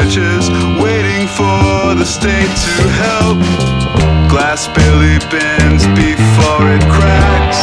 churches, waiting for the state to help. Glass barely bends before it cracks.